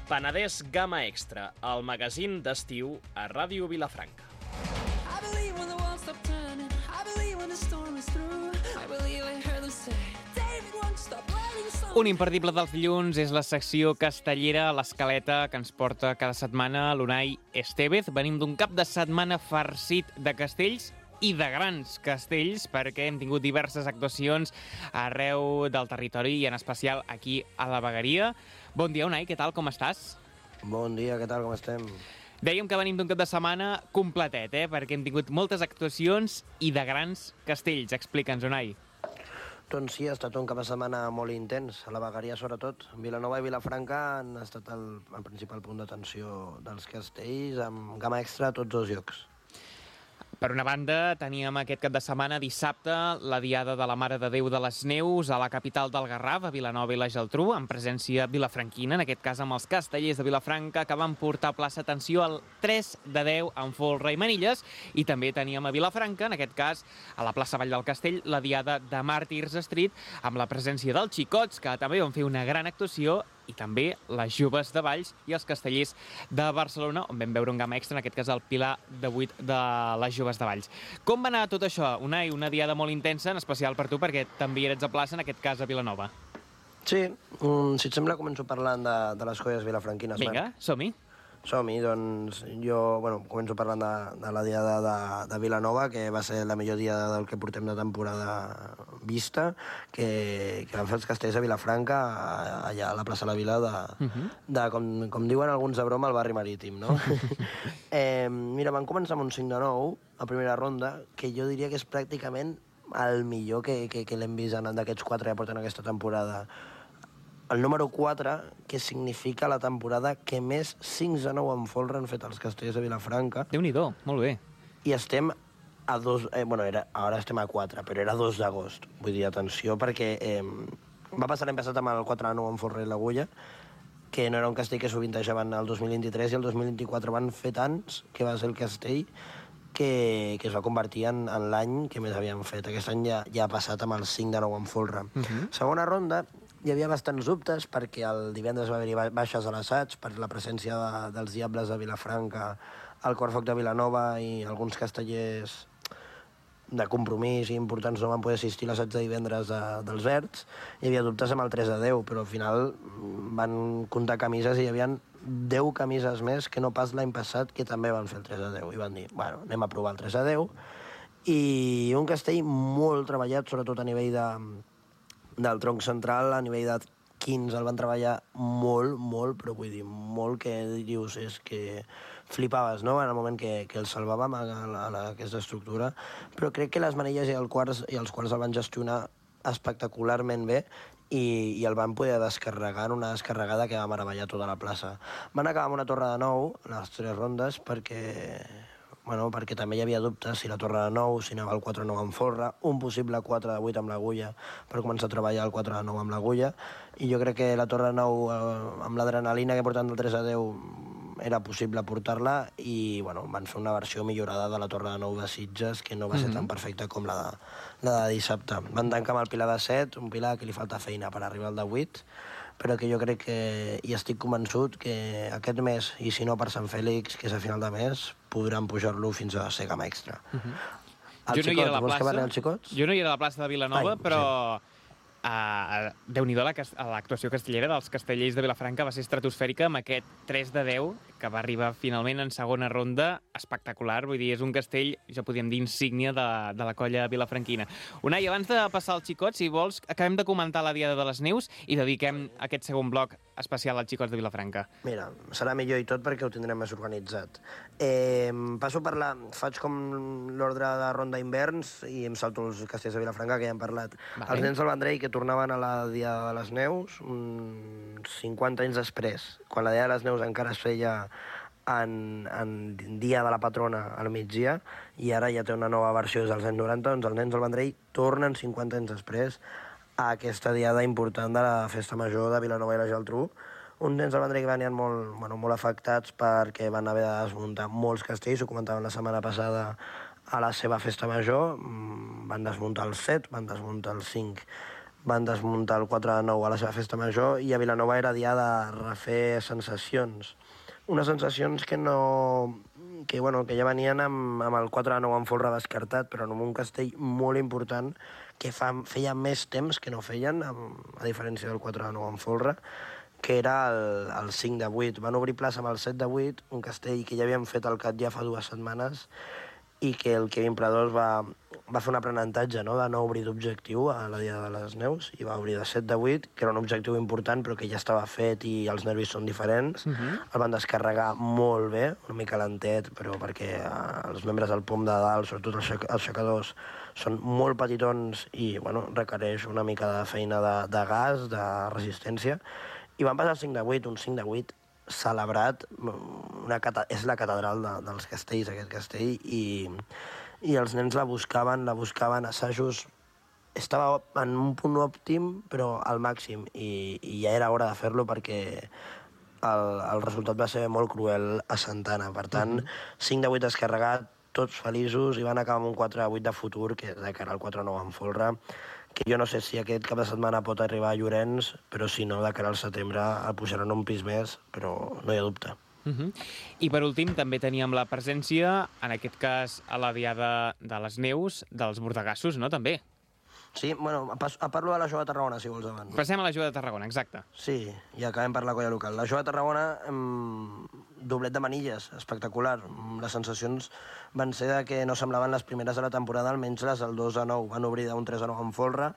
Penedès Gamma Extra, el magazín d'estiu a Ràdio Vilafranca. Un imperdible dels dilluns és la secció castellera a l'Escaleta que ens porta cada setmana l'Unai Estevez. Venim d'un cap de setmana farcit de castells i de grans castells perquè hem tingut diverses actuacions arreu del territori i en especial aquí a la Vegueria. Bon dia, Unai, què tal, com estàs? Bon dia, què tal, com estem? Dèiem que venim d'un cap de setmana completet, perquè hem tingut moltes actuacions i de grans castells. Explica'ns, Unai. Doncs sí, ha estat un cap de setmana molt intens, a la Vegueria sobretot. Vilanova i Vilafranca han estat el principal punt d'atenció dels castells, amb gamma extra a tots dos llocs. Per una banda, teníem aquest cap de setmana, dissabte, la Diada de la Mare de Déu de les Neus a la capital del Garraf, a Vilanova i la Geltrú, en presència vilafranquina, en aquest cas amb els castellers de Vilafranca, que van portar a plaça atenció al 3 de 10 amb folre i manilles, i també teníem a Vilafranca, en aquest cas, a la plaça Vall del Castell, la Diada de Màrtirs Street, amb la presència dels Xicots, que també van fer una gran actuació, i també les joves de Valls i els castellers de Barcelona, on vam veure un gamma extra, en aquest cas el Pilar de 8 de les joves de Valls. Com va anar tot això? Una diada molt intensa, en especial per tu, perquè també eres a plaça, en aquest cas a Vilanova. Sí, si et sembla començo parlant de les colles vilafranquines. Vinga, som-hi. Som-hi, doncs jo començo parlant de la diada de Vilanova, que va ser la millor diada del que portem de temporada vista, que van fer els castells a Vilafranca, allà a la plaça de la Vila, com diuen alguns de broma, al barri marítim, no? Mira, van començar amb un 5 de 9, a primera ronda, que jo diria que és pràcticament el millor que l'hem vist d'aquests 4 que porten aquesta temporada. El número 4, que significa la temporada que més 5 de 9 en folre han fet els castellers de Vilafranca. Déu-n'hi-do, molt bé. I estem a 2... ara estem a 4, però era 2 d'agost. Vull dir, atenció, perquè va passar l'any passat amb el 4 de 9 en folre i l'agulla, que no era un castell que sovintejaven el 2023 i el 2024 van fer tants, que va ser el castell que es va convertir en l'any que més havien fet. Aquest any ja ha passat amb el 5 de 9 en folre. Segona ronda, hi havia bastants dubtes perquè el divendres va haver-hi baixes a l'assaig per la presència dels Diables de Vilafranca, el Corfoc de Vilanova i alguns castellers de compromís i importants no van poder assistir a l'assaig de divendres dels Verds. Hi havia dubtes amb el 3 de 10, però al final van comptar camises i hi havia 10 camises més que no pas l'any passat, que també van fer el 3 de 10. I van dir, bueno, anem a provar el 3 de 10. I un castell molt treballat, sobretot a nivell del tronc central, a nivell de quins el van treballar molt, però vull dir, molt, que dius, és que flipaves, no?, en el moment que el salvàvem a aquesta estructura, però crec que les manilles i els quarts el van gestionar espectacularment bé i el van poder descarregar en una descarregada que va meravellar tota la plaça. Van acabar amb una torre de 9, les 3 rondes, perquè també hi havia dubtes si la torre de 9, si anava el 4-9 amb folre, un possible 4 de 8 amb l'agulla, per començar a treballar el 4 de 9 amb l'agulla, i jo crec que la torre de 9, amb l'adrenalina que porten del 3 a 10, era possible portar-la, i van fer una versió millorada de la torre de 9 de Sitges, que no va ser tan perfecta com la de dissabte. Van tancar amb el Pilar de 7, un Pilar que li falta feina per arribar al de 8, però que jo crec que, i estic convençut, que aquest mes, i si no per Sant Fèlix, que és a final de mes, podran pujar-lo fins a ser gamma extra. Jo no hi era a la plaça. Jo no hi era a la plaça de Vilanova, però Déu-n'hi-do, l'actuació castellera dels castellers de Vilafranca va ser estratosfèrica amb aquest 3 de 10 que va arribar finalment en segona ronda, espectacular, vull dir, és un castell, ja podríem dir, insígnia de la colla vilafranquina. Unai, abans de passar al xicot, si vols, acabem de comentar la Diada de les Neus i dediquem aquest segon bloc especial als xicots de Vilafranca. Mira, serà millor i tot perquè ho tindrem més organitzat. Passo a parlar, faig com l'ordre de ronda inverns i em salto els castells de Vilafranca, que ja hem parlat. Vale. Els nens del Vendrell, que tornaven a la Diada de les Neus 50 anys després, quan la Diada de les Neus encara es feia en dia de la patrona al migdia, i ara ja té una nova versió dels anys 90, doncs els nens del Vendrell tornen 50 anys després a aquesta diada important de la Festa Major de Vilanova i la Geltrú. Uns nens del Vendrell que venien molt afectats perquè van haver de desmuntar molts castells, ho comentàvem la setmana passada a la seva Festa Major, van desmuntar el 7, van desmuntar el 5, van desmuntar el 4 de 9 a la seva festa major i a Vilanova era dia de refer sensacions. Unes sensacions que ja venien amb el 4 de 9 en folre descartat, però amb un castell molt important que feia més temps que no feien, a diferència del 4 de 9 en folre, que era el 5 de 8. Van obrir plaça amb el 7 de 8, un castell que ja havien fet al CAT ja fa 2 setmanes, i que el Kevin Pradós va fer un aprenentatge, no?, de no obrir d'objectiu a la Diada de les Neus, i va obrir de 7 de 8, que era un objectiu important, però que ja estava fet i els nervis són diferents. El van descarregar molt bé, una mica lentet, però perquè els membres del pom de dalt, sobretot els aixecadors, són molt petitons i, requereix una mica de feina de gas, de resistència. I van passar el 5 de 8, un 5 de 8 celebrat, és la catedral dels castells, aquest castell, i els nens la buscaven, assajos, estava en un punt òptim, però al màxim, i ja era hora de fer-lo perquè el resultat va ser molt cruel a Santana. Per tant, 5 de 8 descarregat, tots feliços, i van acabar amb un 4 de 8 de futur, que de cara al 4 de 9 en folre, que jo no sé si aquest cap de setmana pot arribar a Llorenç, però si no, de cara al setembre el pujaran un pis més, però no hi ha dubte. I per últim també teníem la presència, en aquest cas a la Diada de les Neus, dels bordegassos, no?, també. Sí, parlo de la Jove de Tarragona, si vols, abans. Passem a la Jove de Tarragona, exacte. Sí, i acabem per la colla local. La Jove de Tarragona, doblet de manilles, espectacular. Les sensacions van ser que no semblaven les primeres de la temporada, almenys les del 2 a 9. Van obrir d'un 3 a 9 en folre.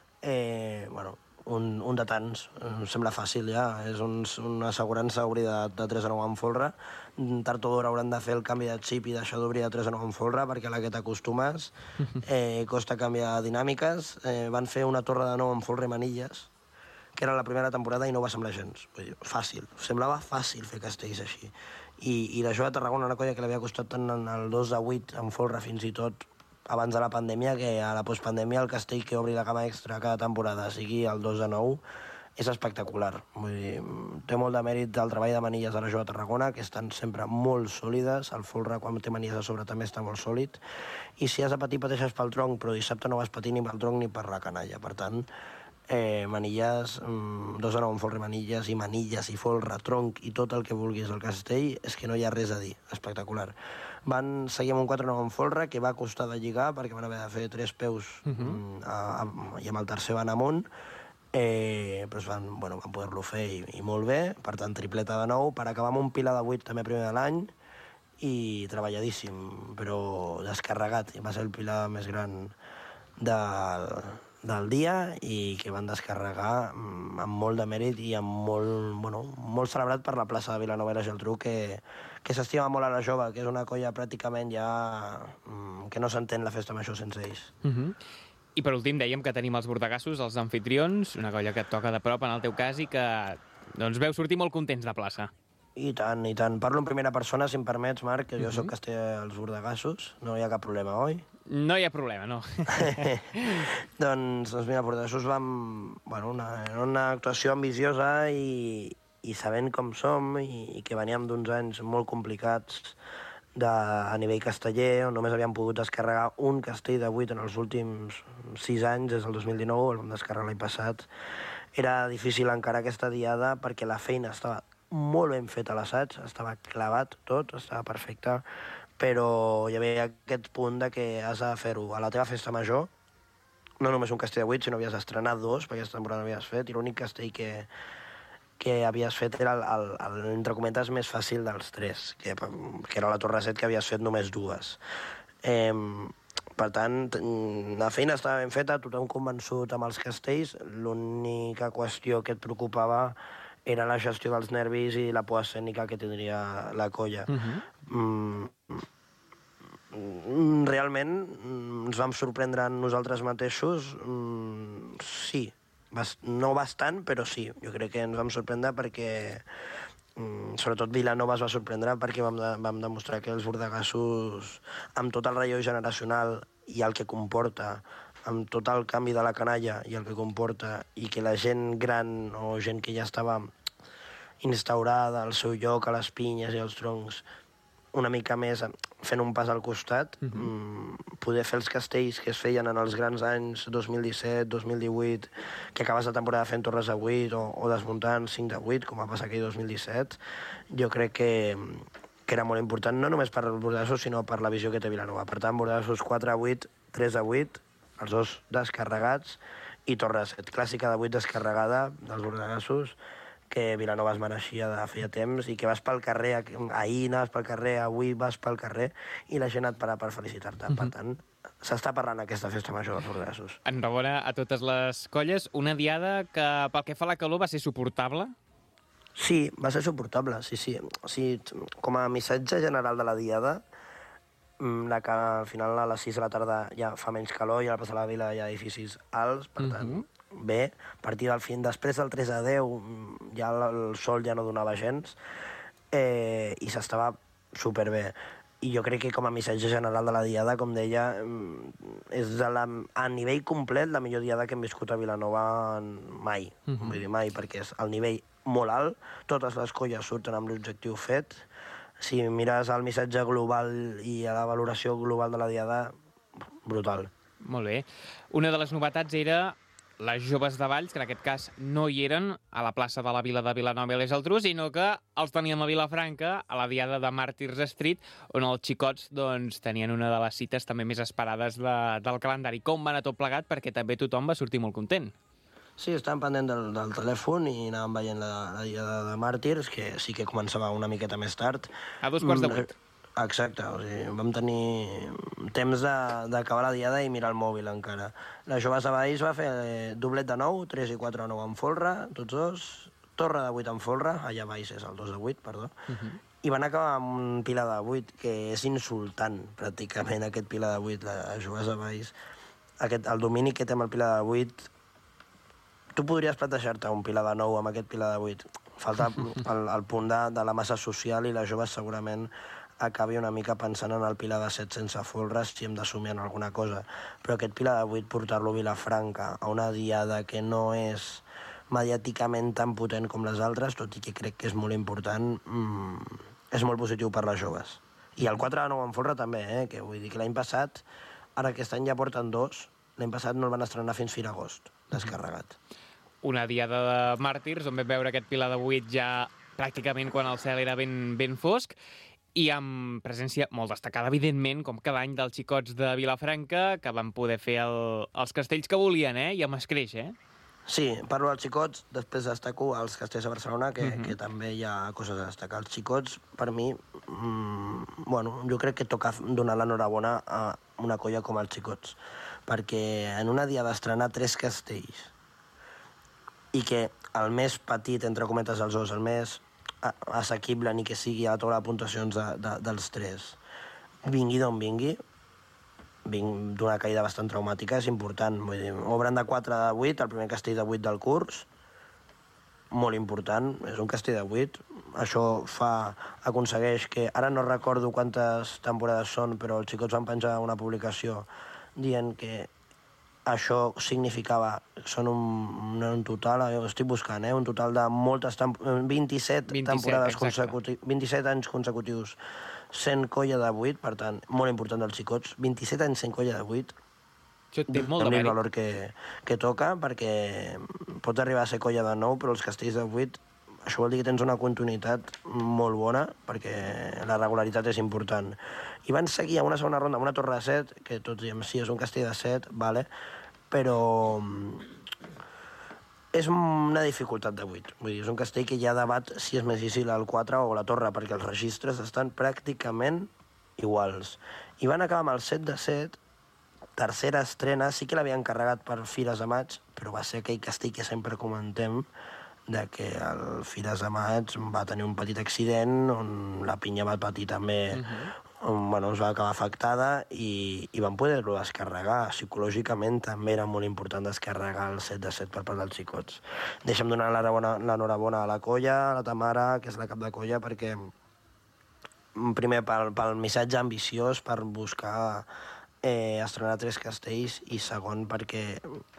Un de tants. Em sembla fàcil, ja. És una assegurança obrir de 3 a 9 en folre. Tard o d'hora hauran de fer el canvi de xip i deixar d'obrir de 3 a 9 en folre, perquè a la que t'acostumes costa canviar dinàmiques. Van fer una torre de 9 en folre i manilles, que era la primera temporada i no va semblar gens. Vull dir, fàcil. Semblava fàcil fer castells així. I la Jove de Tarragona, una colla que l'havia costat tant en el 2 a 8 en folre fins i tot abans de la pandèmia, que a la postpandèmia el castell que obri la cama extra cada temporada sigui el 2 a 9, és espectacular. Vull dir, té molt de mèrit el treball de manilles de la Jove de Tarragona, que estan sempre molt sòlides. El folre, quan té manilles a sobre, també està molt sòlid. I si has de patir, pateixes pel tronc, però dissabte no vas patir ni pel tronc ni per la canalla. Per tant, manilles, 2 a 9 en folre i manilles i folre, tronc i tot el que vulguis al castell, és que no hi ha res a dir. Espectacular. Van seguir amb un 4 a 9 en folre, que va costar de lligar, perquè van haver de fer 3 peus i amb el tercer van amunt, però van poder-lo fer i molt bé. Per tant, tripleta de 9, per acabar amb un pilar de 8 també primer de l'any, i treballadíssim, però descarregat. I va ser el pilar més gran del dia i que van descarregar amb molt de mèrit i amb molt celebrat per la plaça de Vilanova i la Geltrú, que s'estima molt a la Jove, que és una colla pràcticament ja que no s'entén la festa major sense ells. I per últim dèiem que tenim els bordegassos, els anfitrions, una colla que et toca de prop en el teu cas i que veu sortir molt contents de plaça. I tant, i tant. Parlo en primera persona, si em permets, Marc, que jo sóc que estic als bordegassos. No hi ha cap problema, oi? No hi ha problema, no. Doncs mira, els bordegassos una actuació ambiciosa i sabent com som i que veníem d'uns anys molt complicats a nivell casteller, on només havíem pogut descarregar un castell de 8 en els últims 6 anys, des del 2019, el vam descarregar l'any passat. Era difícil encarar aquesta diada perquè la feina estava molt ben feta a l'assaig, estava clavat tot, estava perfecte, però hi havia aquest punt de que has de fer-ho a la teva festa major, no només un castell de 8, sinó havies d'estrenar 2, perquè aquesta temporada no havies fet, i l'únic castell que havies fet era entre cometes, més fàcil dels 3, que era la Torre 7, que havies fet només 2. Per tant, la feina estava ben feta, tothom convençut amb els castells, l'única qüestió que et preocupava era la gestió dels nervis i la por escènica que tindria la colla. Realment ens vam sorprendre nosaltres mateixos, sí, no bastant, però sí. Jo crec que ens vam sorprendre perquè, sobretot Vilanova es va sorprendre perquè vam demostrar que els bordegassos, amb tot el relleu generacional i el que comporta, amb tot el canvi de la canalla i el que comporta, i que la gent gran o gent que ja estava instaurada al seu lloc, a les pinyes i als troncs, una mica més fent un pas al costat, poder fer els castells que es feien en els grans anys 2017, 2018, que acabes la temporada fent torres de 8 o desmuntant 5 de 8, com va passar aquell 2017, jo crec que era molt important, no només per Bordegassos, sinó per la visió que té Vilanova. Per tant, Bordegassos 4 a 8, 3 a 8, els dos descarregats, i torre de 7, clàssica de 8 descarregada dels Bordegassos, que Vilanova es mereixia de feia temps i que vas pel carrer, ahir anaves pel carrer, avui vas pel carrer i la gent et para per felicitar-te. Per tant, s'està parlant aquesta festa major dels Bordegassos. Enhorabona a totes les colles. Una diada que, pel que fa a la calor, va ser suportable? Sí, va ser suportable, sí. Com a missatge general de la diada, que al final a les 6 de la tarda ja fa menys calor i a la plaça de la Vila hi ha edificis alts, per tant, bé, a partir del fin, després del 3 a 10 ja el sol ja no donava gens i s'estava superbé. I jo crec que com a missatge general de la diada, com deia, és a nivell complet la millor diada que hem viscut a Vilanova mai. Vull dir, mai, perquè és el nivell molt alt, totes les colles surten amb l'objectiu fet. Si mires el missatge global i a la valoració global de la diada, brutal. Molt bé. Una de les novetats era les joves de Valls, que en aquest cas no hi eren a la plaça de la Vila de Vilanova i la Geltrú, sinó que els teníem a Vilafranca, a la diada de Màrtirs Street, on els xicots tenien una de les cites també més esperades del calendari. Com va anar tot plegat? Perquè també tothom va sortir molt content. Sí, estàvem pendent del telèfon i anàvem veient la diada de Màrtirs, que sí que començava una miqueta més tard. A 7:45. Exacte, o sigui, vam tenir temps d'acabar la diada i mirar el mòbil encara. Les joves de Valls va fer doblet de 9, 3 i 4 de 9 en folre, tots dos, torre de 8 en folre, allà Valls és el 2 de 8, perdó, i van acabar amb un pilar de 8, que és insultant, pràcticament, aquest pilar de 8, les joves de Valls. El domini que té amb el pilar de 8, tu podries plantejar-te un pilar de 9 amb aquest pilar de 8. Falta el punt de la massa social i les joves segurament acabi una mica pensant en el pilar de 7 sense folres si hem d'assumir en alguna cosa. Però aquest pilar de 8, portar-lo a Vilafranca, a una diada que no és mediàticament tan potent com les altres, tot i que crec que és molt important, és molt positiu per les joves. I el 4 de 9 en folre també, que vull dir que l'any passat, ara aquest any ja porten 2, l'any passat no el van estrenar fins fi d'agost, descarregat. Una diada de Màrtirs, on vam veure aquest pilar de 8 ja pràcticament quan el cel era ben fosc, i amb presència molt destacada, evidentment, com cada any, dels xicots de Vilafranca, que van poder fer els castells que volien, i amb escreix, Sí, parlo dels xicots, després destaco els castells a Barcelona, que també hi ha coses a destacar. Els xicots, per mi, jo crec que toca donar l'enhorabona a una colla com els xicots, perquè en una dia d'estrenar 3 castells i que el més petit, entre cometes, dels dos, el més assequible ni que sigui a la taula de puntuacions dels 3, vingui d'on vingui, d'una caïda bastant traumàtica, és important. Vull dir, obren de 4 de 8, el primer castell de 8 del curs, molt important, és un castell de 8. Això aconsegueix que, ara no recordo quantes temporades són, però els xicots van penjar una publicació dient que això significava, són un total, ho estic buscant, un total de moltes 27 temporades consecutives, 27 anys consecutius sent colla de 8, per tant, molt important dels xicots, 27 anys sent colla de 8, això té molt de mèrit. el valor que toca, perquè pot arribar a ser colla de 9, però els castells de 8, això vol dir que tens una continuïtat molt bona, perquè la regularitat és important. I van seguir a una segona ronda amb una torre de 7, que tots diem, sí, és un castell de 7, vale, però és una dificultat de 8. Vull dir, és un castell que hi ha debat si és més difícil el 4 o la torre, perquè els registres estan pràcticament iguals. I van acabar amb el 7 de 7, tercera estrena, sí que l'havien carregat per Fires de Maig, però va ser aquell castell que sempre comentem, de que el Fires de Maig va tenir un petit accident on la pinya va patir també, on es va acabar afectada i van poder-lo descarregar. Psicològicament també era molt important descarregar el 7 de 7 per part dels xicots. Deixa'm donar l'enhorabona a la colla, a la Tamara, que és la cap de colla, perquè primer pel missatge ambiciós, per buscar estrenar 3 castells, i segon perquè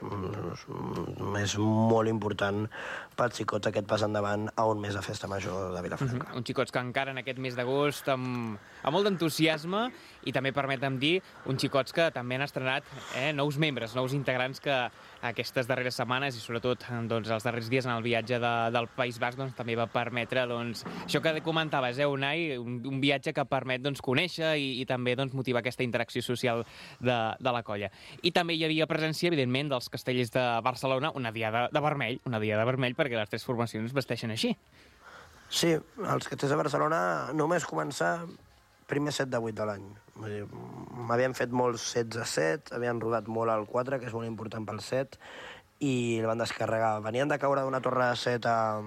és molt important pels xicots aquest pas endavant a un mes de festa major de Vilafranca. Uns xicots que encara en aquest mes d'agost amb molt d'entusiasme, i també permetem dir uns xicots que també han estrenat nous membres, nous integrants que aquestes darreres setmanes i sobretot els darrers dies en el viatge del País Basc també va permetre això que comentaves, Unai, un viatge que permet conèixer i també motivar aquesta interacció social de la colla. I també hi havia presència, evidentment, dels Castellers de Barcelona, una diada de vermell, perquè les 3 formacions vesteixen així. Sí, els Castellers de Barcelona només començar primer set de 8 de l'any. M'havien fet molts sets a 7, havien rodat molt al 4, que és molt important pel 7, i el van descarregar. Venien de caure d'una torre de 7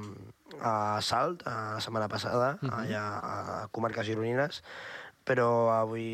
a Salt, la setmana passada, allà a Comarques Gironines, però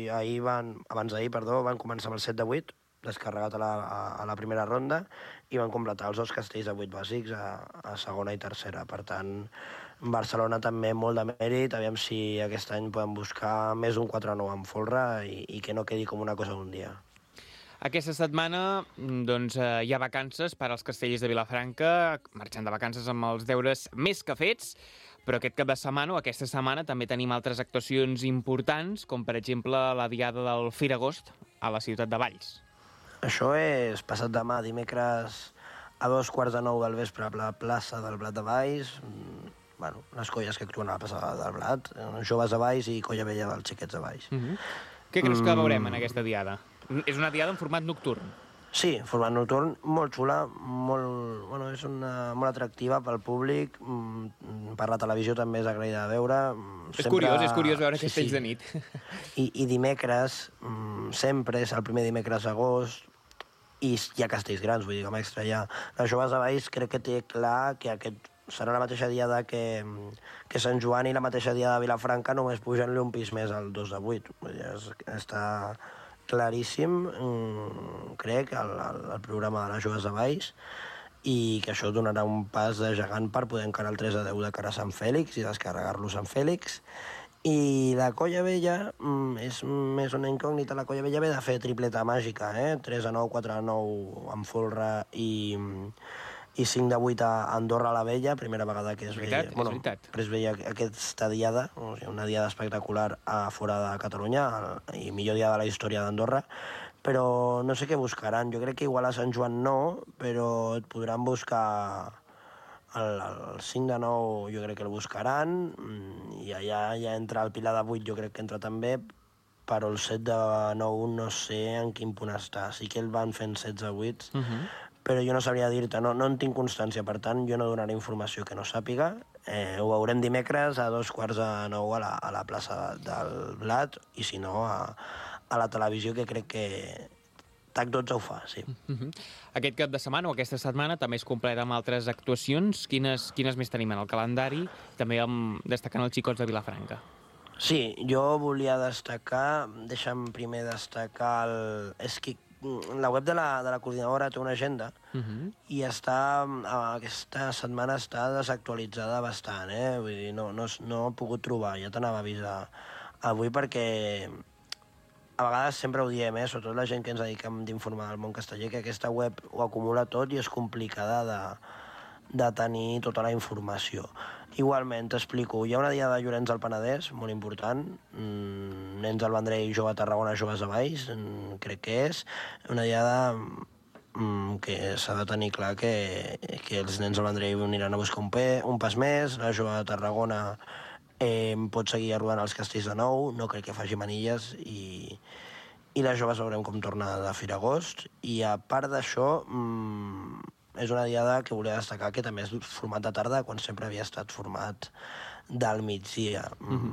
abans d'ahir, van començar amb el 7 de 8, descarregat a la primera ronda, i van completar els 2 castells de 8 bàsics a segona i tercera. Per tant, Barcelona també molt de mèrit, aviam si aquest any podem buscar més d'un 4-9 en folre i que no quedi com una cosa d'un dia. Aquesta setmana hi ha vacances per als castellers de Vilafranca, marxant de vacances amb els deures més que fets, però aquest cap de setmana o aquesta setmana també tenim altres actuacions importants, com per exemple la diada del Firagost a la ciutat de Valls. Això és passat demà, dimecres a 2:45 del vespre a la plaça del Blat de Valls. Les colles que actuen a la plaça del Blat, joves de Valls i colla vella dels xiquets de Valls. Què creus que veurem en aquesta diada? És una diada en format nocturn. Sí, format nocturn, molt xula, és molt atractiva pel públic, per la televisió també és agraïda de veure. És curiós veure castells de nit. I dimecres, sempre és el primer dimecres d'agost, i hi ha castells grans, vull dir, com extra hi ha. Les joves de Valls crec que té clar que aquest serà la mateixa diada que Sant Joan i la mateixa diada de Vilafranca, només pujant-li un pis més al 2 de 8. Vull dir, està claríssim, crec, el programa de les joves de Valls, i que això donarà un pas de gegant per poder encarar el 3 de 10 de cara a Sant Fèlix i descarregar-lo a Sant Fèlix. I la colla vella és més una incògnita. La colla vella ve de fer tripleta màgica, 3 a 9, 4 a 9 en folre i 5 de 8 a Andorra la Vella, primera vegada que es veia... És veritat. Es veia aquesta diada, una diada espectacular a fora de Catalunya, i millor diada de la història d'Andorra, però no sé què buscaran. Jo crec que igual a Sant Joan no, però et podran buscar el 5 de 9, jo crec que el buscaran, i allà ja entra el Pilar de 8, jo crec que entra també, però el 7 de 9 no sé en quin punt està. Sí que el van fent 16 a 8, però jo no sabria dir-te, no en tinc constància, per tant, jo no donaré informació que no sàpiga. Ho veurem dimecres a 8:45 a la plaça del Blat, i si no, a la televisió, que crec que TAC12 ho fa, sí. Aquest cap de setmana o aquesta setmana també es completa amb altres actuacions. Quines més tenim en el calendari, també destacant els xicots de Vilafranca? Sí, jo volia destacar, deixa'm primer destacar la web de la coordinadora té una agenda i aquesta setmana està desactualitzada bastant, vull dir, no he pogut trobar, ja t'anava a avisar avui, perquè a vegades sempre ho diem, sobretot la gent que ens dediquem d'informar del món casteller, que aquesta web ho acumula tot i és complicada de tenir tota la informació. Igualment, t'explico, hi ha una diada de Llorenç del Penedès, molt important, nens del Vendrell, jove a Tarragona, joves de Valls, crec que és, una diada que s'ha de tenir clar que els nens del Vendrell aniran a buscar un pas més, la jove de Tarragona pot seguir rodant els castells de nou, no crec que faci manilles, i les joves veurem com torna de Firagost, i a part d'això, és una diada que volia destacar que també és format de tarda, quan sempre havia estat format del migdia.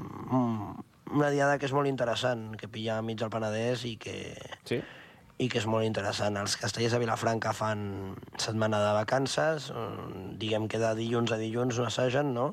Una diada que és molt interessant, que pilla mig del Penedès i que és molt interessant. Els castellers de Vilafranca fan setmana de vacances, diguem que de dilluns a dilluns no assegen, no?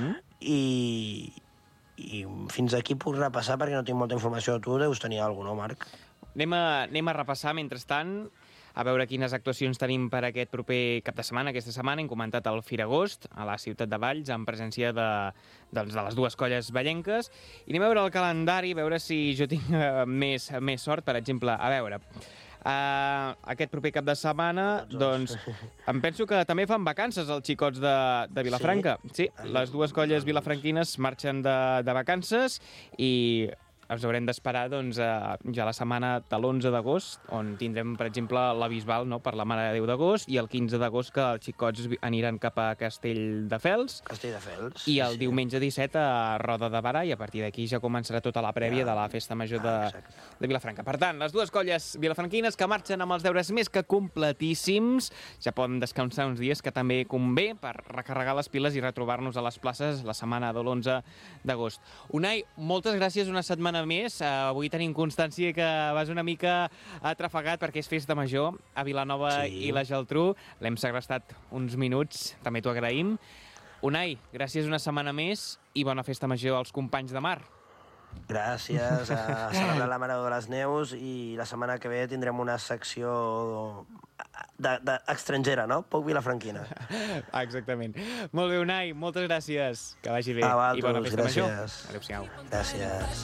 I fins aquí puc repassar perquè no tinc molta informació. Tu deus tenir alguna cosa, no, Marc? Anem a repassar, mentrestant, a veure quines actuacions tenim per aquest proper cap de setmana. Aquesta setmana hem comentat el Firagost a la ciutat de Valls, en presència de les dues colles vallenques. I anem a veure el calendari, a veure si jo tinc més sort. Per exemple, a veure, aquest proper cap de setmana, doncs, em penso que també fan vacances els xicots de Vilafranca. Sí, les dues colles vilafranquines marxen de vacances i ens haurem d'esperar ja la setmana de l'11 d'agost, on tindrem, per exemple, la Bisbal, no?, per la Mare de Déu d'agost, i el 15 d'agost que els xicots aniran cap a Castelldefels. Castelldefels. I el diumenge 17 a Roda de Barà, i a partir d'aquí ja començarà tota la prèvia de la festa major de Vilafranca. Per tant, les dues colles vilafranquines que marxen amb els deures més que completíssims, ja poden descansar uns dies, que també convé per recarregar les piles i retrobar-nos a les places la setmana de l'11 d'agost. Unai, moltes gràcies una setmana més. Avui tenim constància que vas una mica atrafegat perquè és festa major a Vilanova i la Geltrú. L'hem segrestat uns minuts, també t'ho agraïm. Unai, gràcies una setmana més i bona festa major als companys de mar. Gràcies, a celebrar la Mare de les Neus, i la setmana que ve tindrem una secció estrangera, no? Poc vilafranquina. Exactament. Molt bé, Unai, moltes gràcies. Que vagi bé. I bona festa major. Adéu-siau. Gràcies.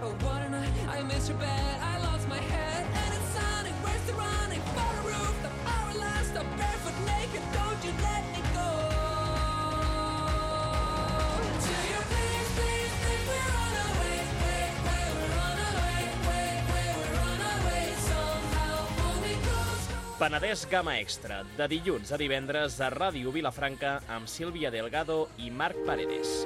Penedès Gamma Extra, de dilluns a divendres a Ràdio Vilafranca amb Sílvia Delgado i Marc Paredes.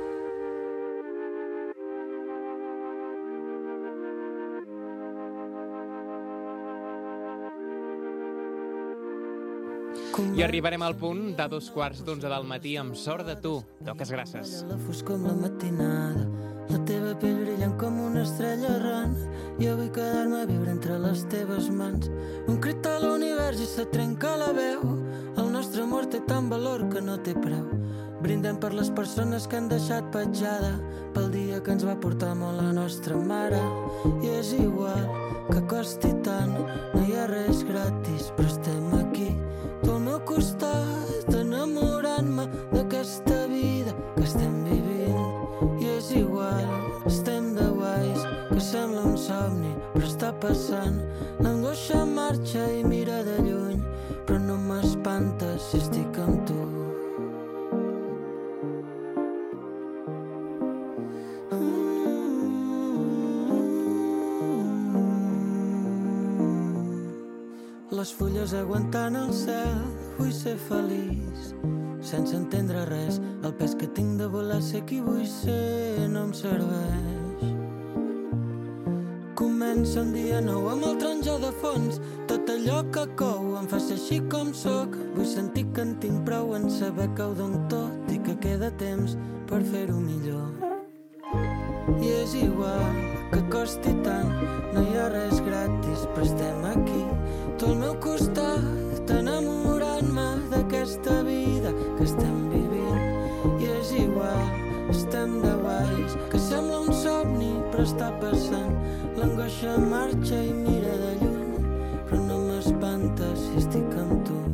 I arribarem al punt de 2:15 del matí amb Sort de tu, Toques Grasses. La foscor amb la matinada, la teva pell brillant com una estrella errant. Jo vull quedar-me a viure entre les teves mans. Un crit a l'univers i se trenca la veu. El nostre amor té tant valor que no té preu. Brindem per les persones que han deixat petjada, pel dia que ens va portar molt la nostra mare. I és igual que costi tant, no hi ha res gratis, però estem aquí, tu al meu costat, enamorant-me d'aquesta vida que estem vivint. I és igual, estem de guais, que sembla un somni, però està passant. L'angoixa marxa i mira de lluny, però no m'espanta si estic amb tu. Les fulles aguantant el cel, vull ser feliç, sense entendre res. El pes que tinc de voler ser qui vull ser no em serveix. Comença un dia nou amb el taronja de fons. Tot allò que cou em fa ser així com sóc. Vull sentir que en tinc prou en saber que ho dono tot i que queda temps per fer-ho millor. I és igual que costi tant, no hi ha res gratis, però estem aquí, tu al meu costat, enamorant-me d'aquesta vida que estem vivint. I és igual, estem de guais, que sembla un somni, però està passant. L'angoixa marxa i mira de lluny, però no m'espanta si estic amb tu.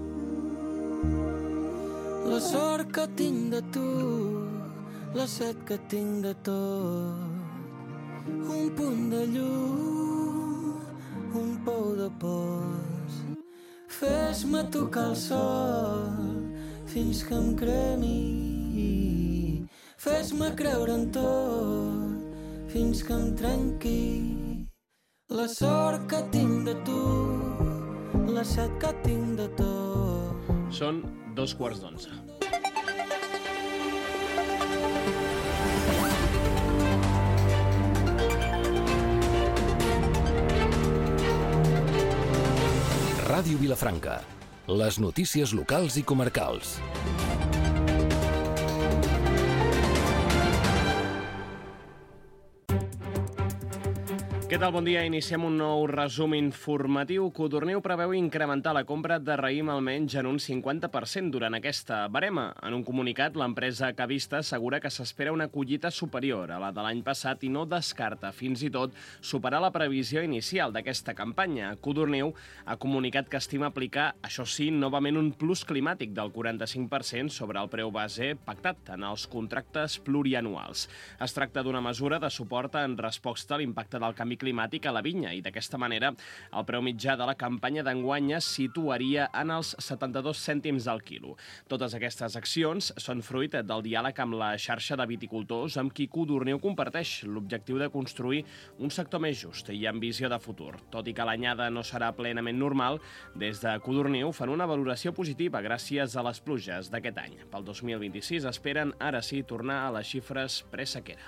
La sort que tinc de tu, la set que tinc de tot, un punt de llum, un pou de pols. Fes-me tocar el sol fins que em cremi. Fes-me creure en tot fins que em trenqui. La sort que tinc de tu, la set que tinc de tot. Són 2:15. Ràdio Vilafranca. Les notícies locals i comarcals. Què tal? Bon dia. Iniciem un nou resum informatiu. Codorniu preveu incrementar la compra de raïm almenys en un 50% durant aquesta barema. En un comunicat, l'empresa cavista assegura que s'espera una collita superior a la de l'any passat i no descarta, fins i tot, superar la previsió inicial d'aquesta campanya. Codorniu ha comunicat que estima aplicar, això sí, novament un plus climàtic del 45% sobre el preu base pactat en els contractes plurianuals. Es tracta d'una mesura de suport en resposta a l'impacte del canvi climàtic a la vinya i d'aquesta manera el preu mitjà de la campanya d'enguany es situaria en els 72 cèntims al quilo. Totes aquestes accions són fruit del diàleg amb la xarxa de viticultors amb qui Codorniu comparteix l'objectiu de construir un sector més just i amb visió de futur. Tot i que l'anyada no serà plenament normal, des de Codorniu fan una valoració positiva gràcies a les pluges d'aquest any. Pel 2026 esperen, ara sí, tornar a les xifres presequera.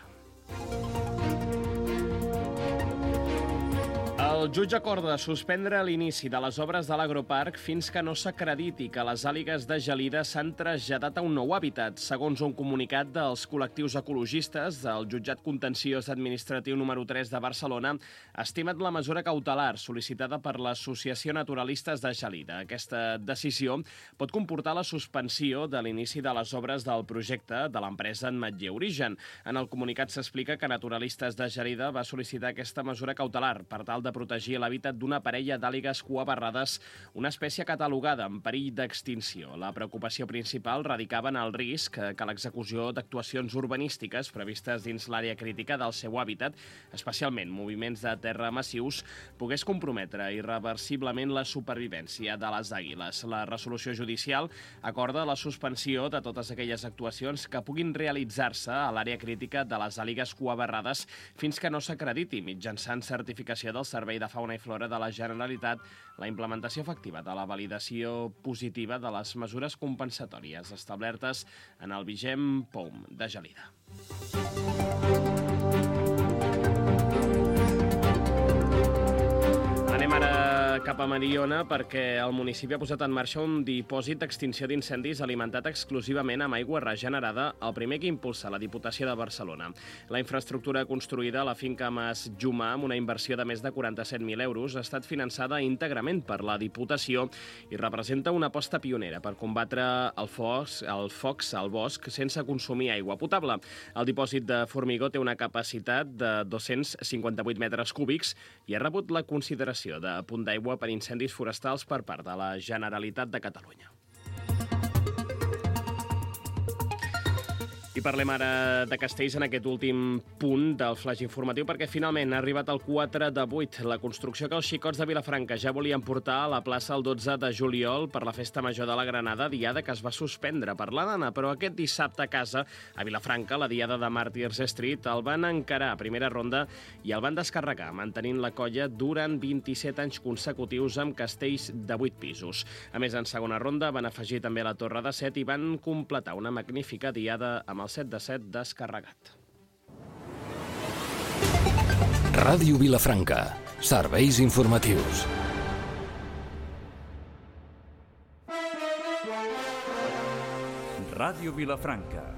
El jutge acorda suspendre l'inici de les obres de l'agroparc fins que no s'acrediti que les àligues de gelida s'han traslladat a un nou hàbitat. Segons un comunicat dels col·lectius ecologistes, el jutjat contenciós administratiu número 3 de Barcelona ha estimat la mesura cautelar sol·licitada per l'Associació Naturalistes de Gelida. Aquesta decisió pot comportar la suspensió de l'inici de les obres del projecte de l'empresa Ametller Origen. En el comunicat s'explica que Naturalistes de Gelida va sol·licitar aquesta mesura cautelar per tal de protegir l'hàbitat d'una parella d'àligues cuabarrades, una espècie catalogada en perill d'extinció. La preocupació principal radicava en el risc que l'execució d'actuacions urbanístiques previstes dins l'àrea crítica del seu hàbitat, especialment moviments de terra massius, pogués comprometre irreversiblement la supervivència de les àguiles. La resolució judicial acorda la suspensió de totes aquelles actuacions que puguin realitzar-se a l'àrea crítica de les àligues cuabarrades fins que no s'acrediti mitjançant certificació del Servei de Fauna i Flora de la Generalitat la implementació efectiva de la validació positiva de les mesures compensatòries establertes en el vigent POUM de Gelida. Anem ara cap a Mediona perquè el municipi ha posat en marxa un dipòsit d'extinció d'incendis alimentat exclusivament amb aigua regenerada, el primer que impulsa la Diputació de Barcelona. La infraestructura construïda a la finca Mas Jumà amb una inversió de més de 47.000 euros ha estat finançada íntegrament per la Diputació i representa una aposta pionera per combatre el focs al bosc sense consumir aigua potable. El dipòsit de formigó té una capacitat de 258 metres cúbics i ha rebut la consideració de punt d'aigua per incendis forestals per part de la Generalitat de Catalunya. I parlem ara de Castells en aquest últim punt del flaix informatiu perquè finalment ha arribat el 4 de 8, la construcció que els xicots de Vilafranca ja volien portar a la plaça el 12 de juliol per la Festa Major de la Granada, diada que es va suspendre per la nana, però aquest dissabte a casa, a Vilafranca, la diada de Martyrs Street, el van encarar a primera ronda i el van descarregar, mantenint la colla durant 27 anys consecutius amb castells de 8 pisos. A més, en segona ronda van afegir també la Torre de 7 i van completar una magnífica diada amb el 7 de 7 descarregat. Ràdio Vilafranca. Serveis informatius. Ràdio Vilafranca.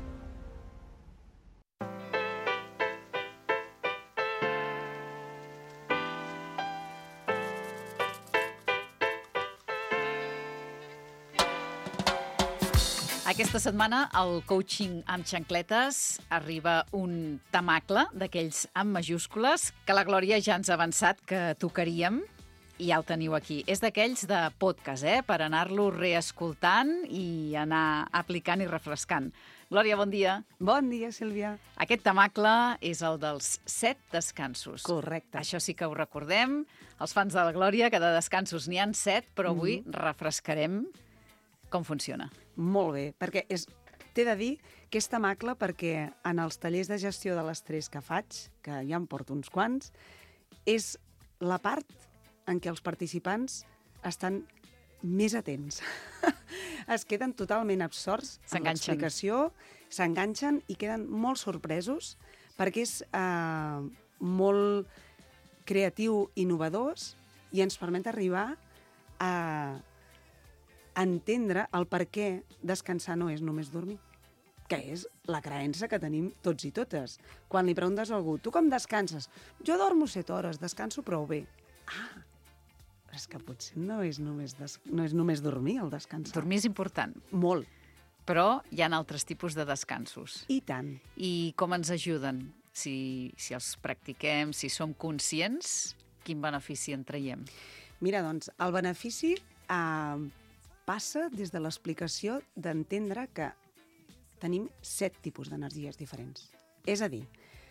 Aquesta setmana, al coaching amb xancletes, arriba un temacle d'aquells amb majúscules que la Glòria ja ens ha avançat que tocaríem i ja el teniu aquí. És d'aquells de podcast, per anar-lo reescoltant i anar aplicant i refrescant. Glòria, bon dia. Bon dia, Sílvia. Aquest temacle és el dels 7 descansos. Correcte. Això sí que ho recordem. Els fans de la Glòria, que de descansos n'hi han 7, però avui refrescarem com funciona. Molt bé, perquè t'he de dir que és temacle perquè en els tallers de gestió de l'estrès que faig, que ja em porto uns quants, és la part en què els participants estan més atents. Es queden totalment absorts en l'explicació, s'enganxen i queden molt sorpresos perquè és molt creatiu, innovadors i ens permet arribar a entendre el per què descansar no és només dormir. que és la creença que tenim tots i totes. Quan li preguntes a algú, tu com descanses? Jo dormo 7 hores, descanso prou bé. Ah, és que potser no és només dormir el descansar. Dormir és important, Molt. però hi ha altres tipus de descansos. I tant. I com ens ajuden? Si els practiquem, si som conscients, quin benefici en traiem? Mira, doncs, el benefici passa des de l'explicació d'entendre que tenim 7 tipus d'energies diferents. És a dir,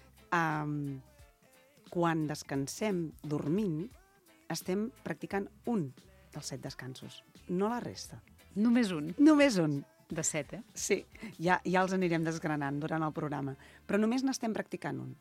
quan descansem dormint, estem practicant un dels 7 descansos, no la resta. Només un, Només un. de 7, eh? Sí, ja els anirem desgranant durant el programa, però només n'estem practicant un.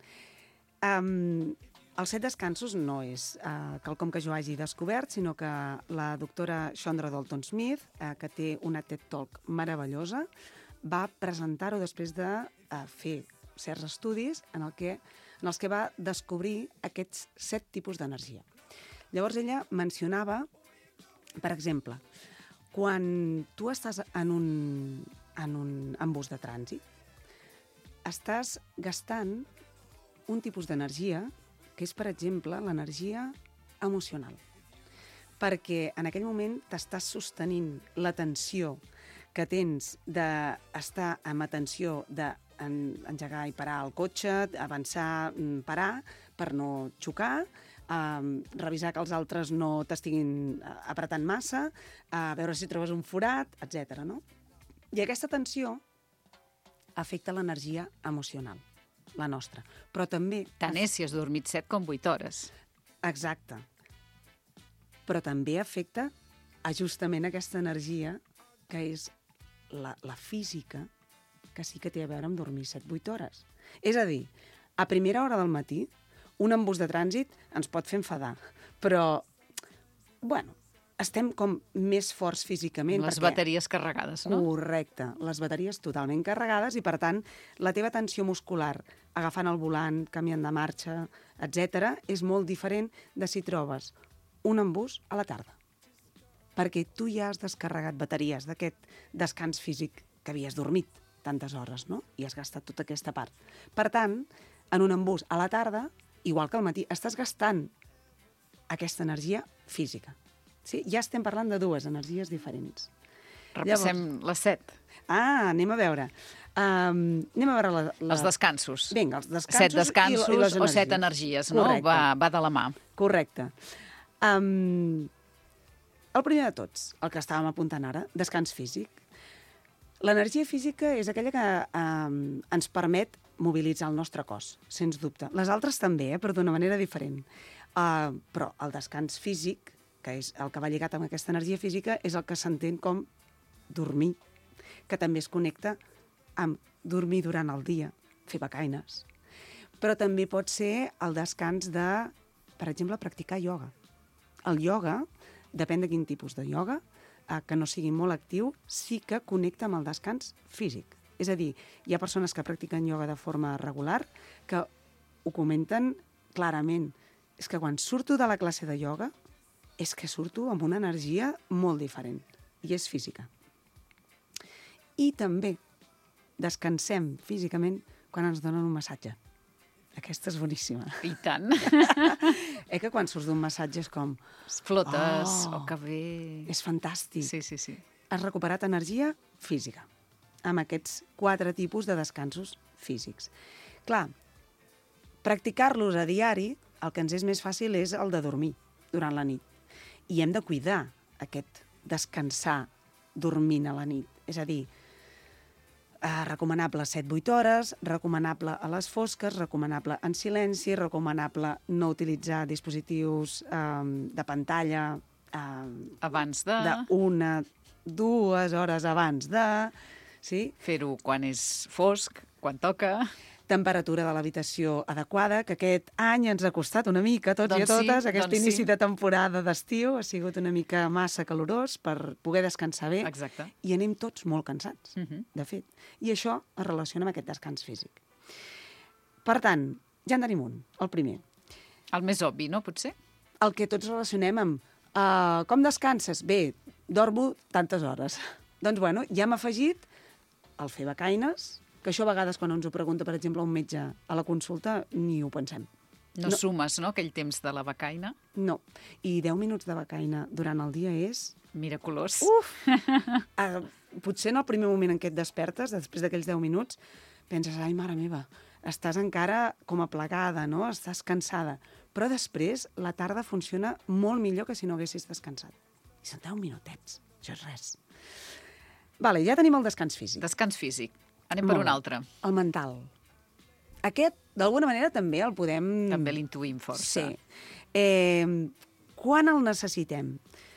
Els 7 descansos no és quelcom que jo hagi descobert, sinó que la doctora Chandra Dalton-Smith, que té una TED Talk meravellosa, va presentar-ho després de fer certs estudis en els que va descobrir aquests 7 tipus d'energia. Llavors ella mencionava, per exemple, quan tu estàs en un embús de trànsit, estàs gastant un tipus d'energia que és, per exemple, l'energia emocional. Perquè en aquell moment t'estàs sostenint l'atenció que tens d'estar amb atenció d'engegar i parar el cotxe, avançar, parar, per no xocar, revisar que els altres no t'estiguin apretant massa, veure si trobes un forat, etc. No? I aquesta tensió afecta l'energia emocional, la nostra. Però també... Tant és si has dormit 7 com 8 hores. Exacte. Però també afecta justament aquesta energia que és la física, que sí que té a veure amb dormir 7-8 hores. És a dir, a primera hora del matí, un embús de trànsit ens pot fer enfadar, però, bueno, estem com més forts físicament. Les bateries carregades, no? Correcte, les bateries totalment carregades i, per tant, la teva tensió muscular, agafant el volant, canviant de marxa, etc., és molt diferent de si trobes un embús a la tarda. Perquè tu ja has descarregat bateries d'aquest descans físic que havies dormit tantes hores, no? I has gastat tota aquesta part. Per tant, en un embús a la tarda, igual que al matí, estàs gastant aquesta energia física. Sí? Ja estem parlant de dues energies diferents. Repassem les 7. Anem a veure. Anem a veure Els descansos. Vinga, els descansos. 7 descansos i les o 7 energies, no? Correcte. Va de la mà. Correcte. El primer de tots, el que estàvem apuntant ara, descans físic. L'energia física és aquella que ens permet mobilitzar el nostre cos, sens dubte. Les altres també, però d'una manera diferent. Però el descans físic, que és el que va lligat amb aquesta energia física, és el que s'entén com dormir, que també es connecta amb dormir durant el dia, fer becaines. Però també pot ser el descans de, per exemple, practicar ioga. El ioga, depèn de quin tipus de ioga, que no sigui molt actiu, sí que connecta amb el descans físic. És a dir, hi ha persones que practiquen ioga de forma regular que ho comenten clarament. És que quan surto de la classe de ioga és que surto amb una energia molt diferent, i és física. I també descansem físicament quan ens donen un massatge. Aquesta és boníssima. I tant. Que quan surts d'un massatge és com... Flotes, que bé... És fantàstic. Sí. Has recuperat energia física amb aquests 4 tipus de descansos físics. Clar, practicar-los a diari, el que ens és més fàcil és el de dormir durant la nit. I hem de cuidar aquest descansar dormint a la nit. És a dir, recomanable 7-8 hores, recomanable a les fosques, recomanable en silenci, recomanable no utilitzar dispositius de pantalla abans de... d'1-2 hores abans de... Sí? Fer-ho quan és fosc, quan toca... Temperatura de l'habitació adequada, que aquest any ens ha costat una mica, tots i a totes. Aquest inici de temporada d'estiu ha sigut una mica massa calorós per poder descansar bé. Exacte. I anem tots molt cansats, de fet. I això es relaciona amb aquest descans físic. Per tant, ja en tenim un, el primer. El més obvi, no, potser? El que tots relacionem amb com descanses? Bé, dormo tantes hores. Doncs, bueno, ja hem afegit el fer becaines, Que això a vegades quan ens ho pregunta, per exemple, un metge a la consulta, ni ho pensem. No sumes, no?, aquell temps de la becaina. No. I 10 minuts de becaina durant el dia és... Miraculós. Potser en el primer moment en què et despertes, després d'aquells 10 minuts, penses, ai, mare meva, estàs encara com aplegada, no? Estàs cansada. Però després la tarda funciona molt millor que si no haguessis descansat. I són 10 minutets, això és res. Vale, ja tenim el descans físic. Descans físic. Anem per un altre. El mental. Aquest, d'alguna manera, també el podem... També l'intuïm força. Sí. Quan el necessitem?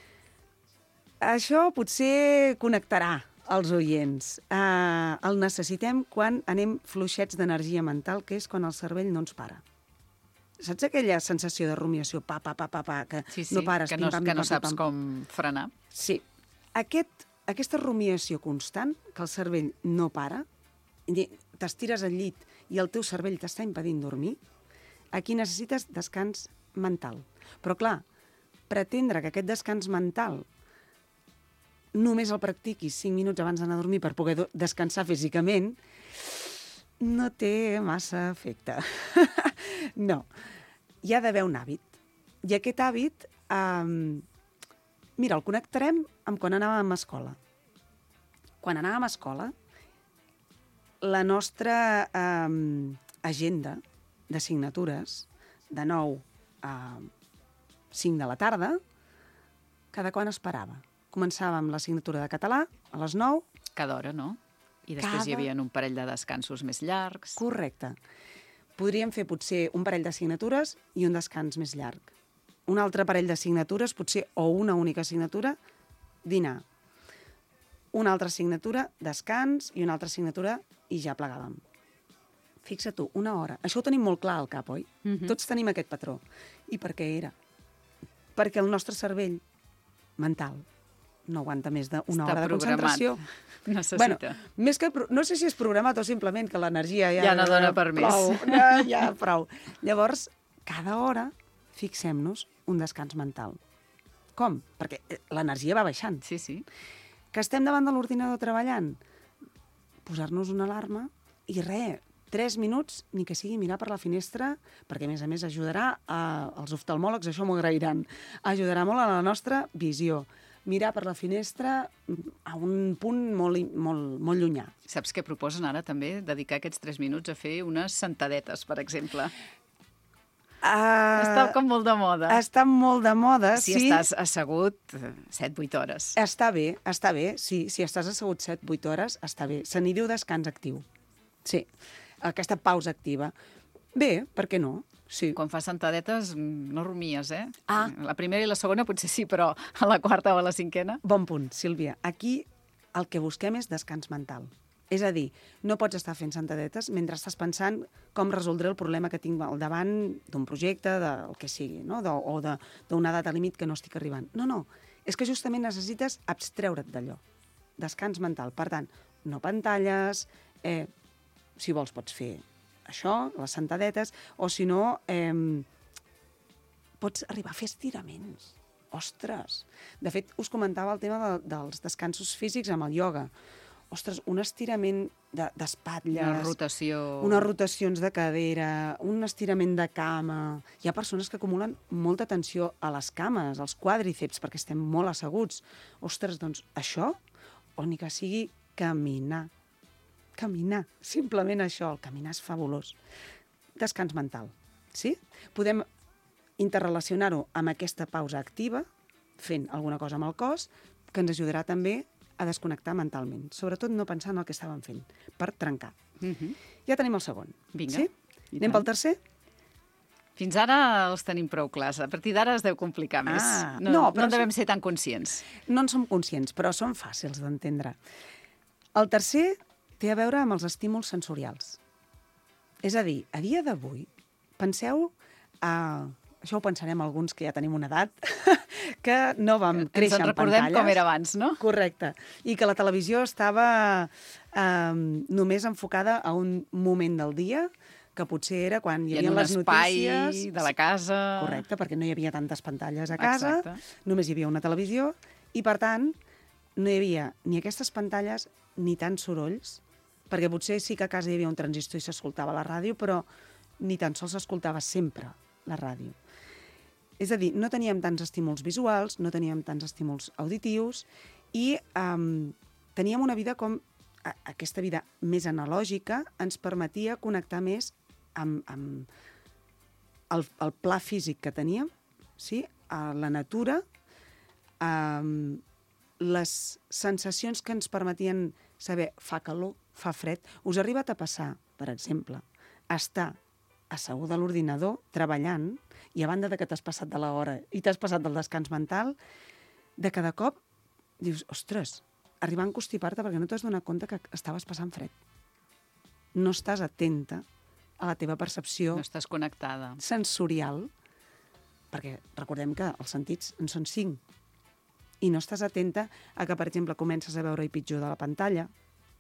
Això potser connectarà els oients. El necessitem quan anem fluixets d'energia mental, que és quan el cervell no ens para. Saps aquella sensació de rumiació, que no pares? Que no saps com frenar. Sí. Aquesta rumiació constant, que el cervell no para, t'estires al llit i el teu cervell t'està impedint dormir, aquí necessites descans mental. Però, clar, pretendre que aquest descans mental només el practiquis 5 minuts abans d'anar a dormir per poder descansar físicament, no té massa efecte. No. Hi ha d'haver un hàbit. I aquest hàbit, mira, el connectarem amb quan anàvem a escola. Quan anàvem a escola, la nostra agenda d'assignatures, de 9 a 5 de la tarda, cada quan es parava. Començàvem l'assignatura de català a les 9. Cada hora, no? I després hi havia un parell de descansos més llargs. Correcte. Podríem fer potser un parell d'assignatures i un descans més llarg. Un altre parell d'assignatures, potser, o una única assignatura, dinar. Una altra assignatura, descans, i una altra assignatura, i ja plegàvem. Fixa't tu, una hora. Això ho tenim molt clar al cap, oi? Tots tenim aquest patró. I per què era? Perquè el nostre cervell mental no aguanta més d'una hora de concentració. Necessita. No sé si és programat o simplement que l'energia ja no dona per prou, més. Ja, prou. Llavors, cada hora fixem-nos un descans mental. Com? Perquè l'energia va baixant. Sí, sí. Que estem davant de l'ordinador treballant? Posar-nos una alarma i 3 minuts, ni que sigui mirar per la finestra, perquè a més ajudarà als oftalmòlegs, això m'ho agrairan, ajudarà molt a la nostra visió. Mirar per la finestra a un punt molt llunyà. Saps què proposen ara també? Dedicar aquests 3 minuts a fer unes sentadetes, per exemple. Està com molt de moda. Està molt de moda, sí. Si estàs assegut 7-8 hores. Està bé, sí. Si estàs assegut 7-8 hores, està bé. Se n'hi diu descans actiu. Sí, aquesta pausa activa. Bé, per què no? Sí. Quan fas sentadetes no rumies, eh? La primera i la segona potser sí, però a la quarta o a la cinquena... Bon punt, Sílvia. Aquí el que busquem és descans mental. És a dir, no pots estar fent sentadetes mentre estàs pensant com resoldré el problema que tinc al davant d'un projecte, del que sigui, no? O d'una data límit que no estic arribant. No. És que justament necessites abstreure't d'allò. Descans mental. Per tant, no pantalles, si vols pots fer això, les sentadetes, o si no, pots arribar a fer estiraments. Ostres! De fet, us comentava el tema dels descansos físics amb el ioga. Ostres, un estirament d'espatlles... Una rotació... Unes rotacions de cadera, un estirament de cama... Hi ha persones que acumulen molta tensió a les cames, als quàdriceps, perquè estem molt asseguts. Ostres, doncs això, o ni que sigui caminar. Caminar, simplement això, el caminar és fabulós. Descans mental, sí? Podem interrelacionar-ho amb aquesta pausa activa, fent alguna cosa amb el cos, que ens ajudarà també a desconnectar mentalment, sobretot no pensar en el que estàvem fent, per trencar. Ja tenim el segon. Vinga. Sí? Anem pel tercer? Fins ara els tenim prou clars. A partir d'ara es deu complicar més. No en devem ser tan conscients. No en som conscients, però són fàcils d'entendre. El tercer té a veure amb els estímuls sensorials. És a dir, a dia d'avui, penseu, això ho pensarem alguns que ja tenim una edat, que no vam créixer en pantalles. Ens en recordem com era abans, no? Correcte. I que la televisió estava només enfocada a un moment del dia, que potser era quan hi havia les notícies... I en un espai de la casa... Correcte, perquè no hi havia tantes pantalles a casa, només hi havia una televisió, i per tant no hi havia ni aquestes pantalles ni tants sorolls perquè potser sí que a casa hi havia un transistor i s'escoltava la ràdio, però ni tan sols s'escoltava sempre la ràdio. És a dir, no teníem tants estímuls visuals, no teníem tants estímuls auditius i teníem una vida com... Aquesta vida més analògica ens permetia connectar més amb el pla físic que teníem, sí? A la natura, les sensacions que ens permetien saber fa calor, fa fred. Us ha arribat a passar, per exemple, estar assegut a l'ordinador, treballant, i a banda de que t'has passat de l'hora i t'has passat del descans mental, de cada cop dius, ostres, arribar a encostipar-te perquè no t'has donat compte que estaves passant fred. No estàs atenta a la teva percepció... No estàs connectada. ...sensorial, perquè recordem que els sentits en són 5, i no estàs atenta a que, per exemple, comences a veure-hi pitjor de la pantalla,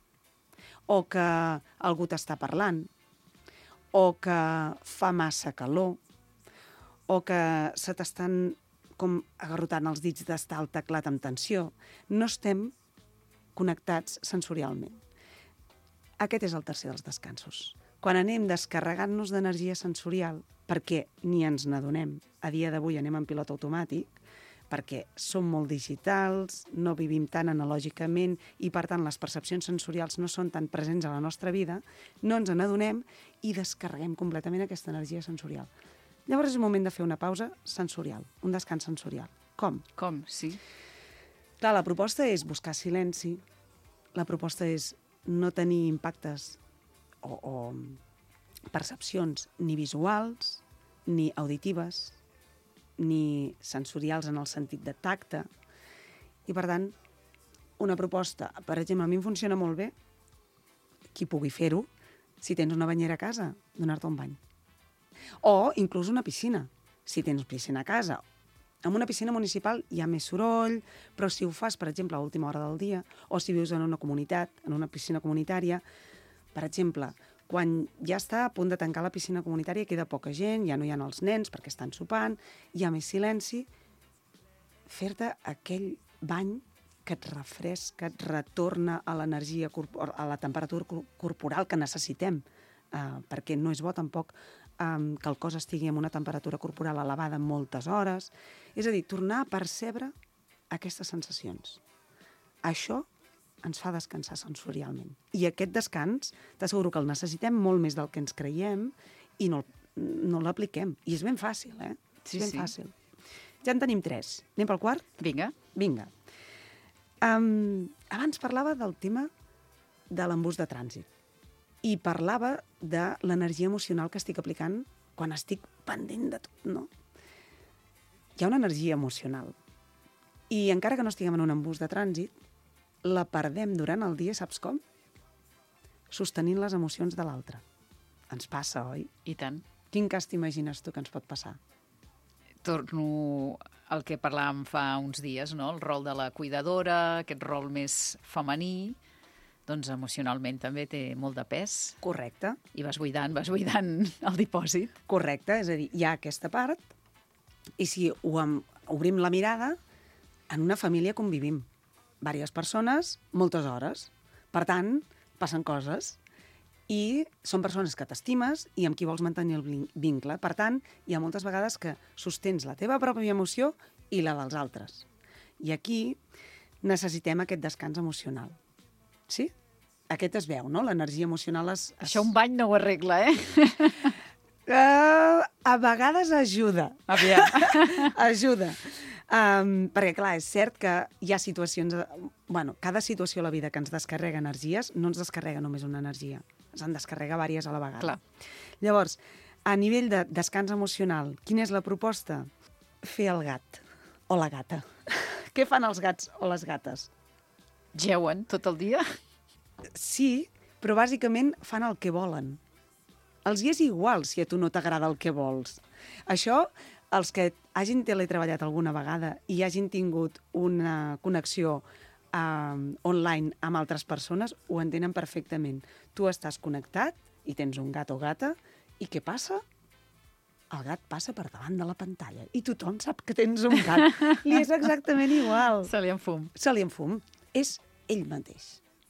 o que algú t'està parlant, o que fa massa calor, o que se t'estan com agarrotant els dits d'estar al teclat amb tensió. No estem connectats sensorialment. Aquest és el tercer dels descansos. Quan anem descarregant-nos d'energia sensorial, perquè ni ens n'adonem, a dia d'avui anem en pilot automàtic, perquè som molt digitals, no vivim tan analògicament i, per tant, les percepcions sensorials no són tan presents a la nostra vida, no ens n'adonem i descarreguem completament aquesta energia sensorial. Llavors és el moment de fer una pausa sensorial, un descans sensorial. Com? Com, sí. Clar, la proposta és buscar silenci, la proposta és no tenir impactes o percepcions ni visuals, ni auditives, ni sensorials en el sentit de tacte. I, per tant, una proposta, per exemple, a mi em funciona molt bé, qui pugui fer-ho, si tens una banyera a casa, donar-te un bany. O inclús una piscina. Si tens piscina a casa, en una piscina municipal hi ha més soroll, però si ho fas, per exemple, a última hora del dia, o si vius en una comunitat, en una piscina comunitària, per exemple, quan ja està a punt de tancar la piscina comunitària, queda poca gent, ja no hi ha els nens perquè estan sopant, hi ha més silenci, fer-te aquell bany que et refresca, que et retorna a l'energia, a la temperatura corporal que necessitem, perquè no és bo tampoc que el cos estigui en una temperatura corporal elevada moltes hores. És a dir, tornar a percebre aquestes sensacions. Això ens fa descansar sensorialment. I aquest descans, t'asseguro que el necessitem molt més del que ens creiem i no l'apliquem. I és ben fàcil, Sí, és ben fàcil. Ja en tenim 3. Anem pel quart? Vinga. Vinga. Abans parlava del tema de l'embús de trànsit. I parlava de l'energia emocional que estic aplicant quan estic pendent de tot, no? Hi ha una energia emocional. I encara que no estiguem en un embús de trànsit, la perdem durant el dia, saps com? Sostenint les emocions de l'altre. Ens passa, oi? I tant. Quin cas t'imagines tu que ens pot passar? Torno al que parlàvem fa uns dies, no? El rol de la cuidadora, aquest rol més femení, doncs emocionalment també té molt de pes. Correcte. I vas buidant el dipòsit. Correcte, és a dir, hi ha aquesta part, i si obrim la mirada, en una família convivim. Diverses persones, moltes hores. Per tant, passen coses. I són persones que t'estimes i amb qui vols mantenir el vincle. Per tant, hi ha moltes vegades que sostens la teva pròpia emoció i la dels altres. I aquí necessitem aquest descans emocional. Sí? Aquest es veu, no? L'energia emocional Això un bany no ho arregla, A vegades ajuda. Aviam. Ajuda. Perquè, clar, és cert que hi ha situacions... cada situació a la vida que ens descarrega energies no ens descarrega només una energia. Ens en descarrega diverses a la vegada. Clar. Llavors, a nivell de descans emocional, quina és la proposta? Fer el gat o la gata. Què fan els gats o les gates? Geuen tot el dia? Sí, però bàsicament fan el que volen. Els hi és igual si a tu no t'agrada el que vols. Això, els que hagin teletreballat alguna vegada i hagin tingut una connexió online amb altres persones, ho entenen perfectament. Tu estàs connectat i tens un gat o gata, i què passa? El gat passa per davant de la pantalla i tothom sap que tens un gat. Li és exactament igual. Se li en fum. Se li en fum. És ell mateix.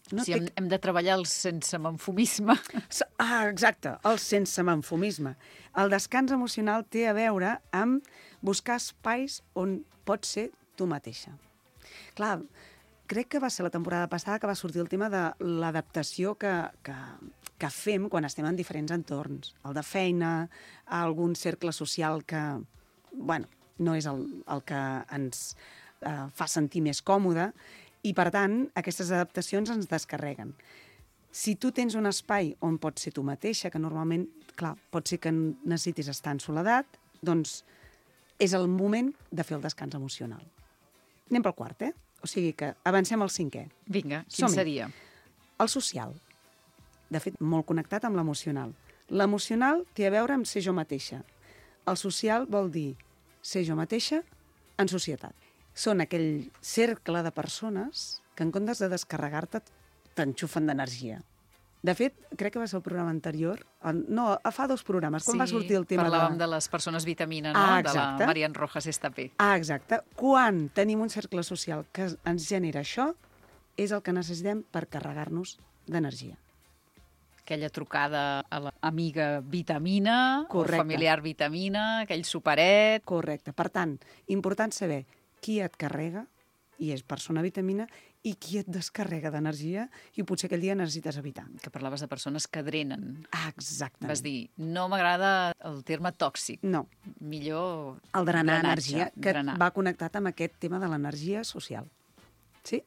No Si hem de treballar el sense manfumisme. Exacte, el sense manfumisme. El descans emocional té a veure amb buscar espais on pots ser tu mateixa. Clar, crec que va ser la temporada passada que va sortir el tema de l'adaptació que fem quan estem en diferents entorns. El de feina, algun cercle social que, bueno, no és el que ens fa sentir més còmode, i, per tant, aquestes adaptacions ens descarreguen. Si tu tens un espai on pots ser tu mateixa, que normalment, clar, pot ser que necessitis estar en soledat, doncs és el moment de fer el descans emocional. Anem pel quart, eh? O sigui que avancem al 5è. Vinga, quin seria? El social. De fet, molt connectat amb l'emocional. L'emocional té a veure amb ser jo mateixa. El social vol dir ser jo mateixa en societat. Són aquell cercle de persones que en comptes de descarregar-te t'enxufen d'energia. De fet, crec que va ser el programa anterior, no, fa 2 programes, quan va sortir el tema parlàvem de les persones vitamina, no? De la Marian Rojas Estapé. Exacte. Quan tenim un cercle social que ens genera això, és el que necessitem per carregar-nos d'energia. Aquella trucada a l'amiga vitamina, correcte, o familiar vitamina, aquell superet... Correcte. Per tant, important saber qui et carrega, i és persona vitamina, i qui et descarrega d'energia i potser aquell dia necessites evitar. Que parlaves de persones que drenen. Exactament. Vas dir, no m'agrada el terme tòxic. No. Millor el drenar drenatge, energia, que va connectat amb aquest tema de l'energia social. Sí?